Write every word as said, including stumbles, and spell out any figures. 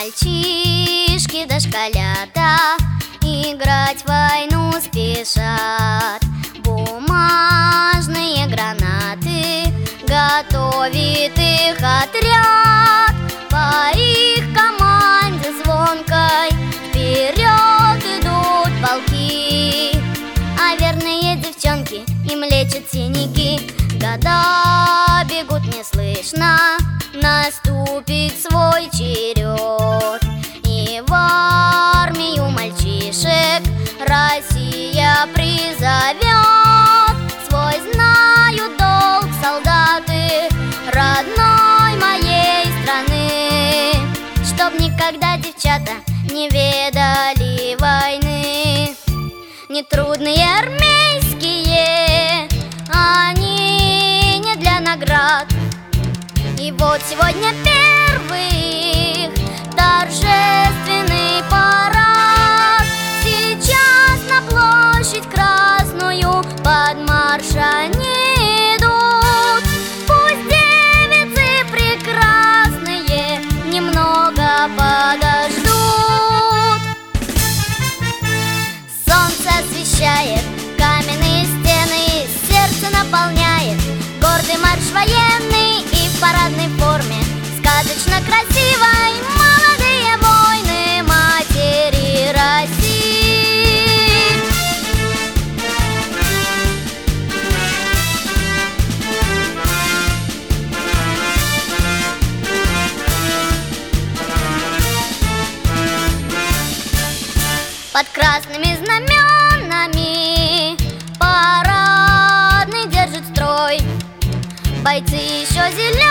Мальчишки дошколята играть в войну спешат. Бумажные гранаты готовит их отряд. По их команде звонкой вперед идут полки, а верные девчонки им лечат синяки. Года бегут неслышно, наступит свой черед, и в армию мальчишек Россия призовет. Свой знают долг солдаты родной моей страны, чтоб никогда девчата не ведали войны. Нетрудные армейские, они не для наград. И вот сегодня первый торжественный парад. Сейчас на площадь Красную под марш они идут. Пусть девицы прекрасные немного подождут. Солнце освещает каменные стены, сердце наполняет гордый марш военный. И в парадной форме, сказочно красивой, молодые воины матери России. Под красными знаменами парадный держит строй. Бойцы еще зеленые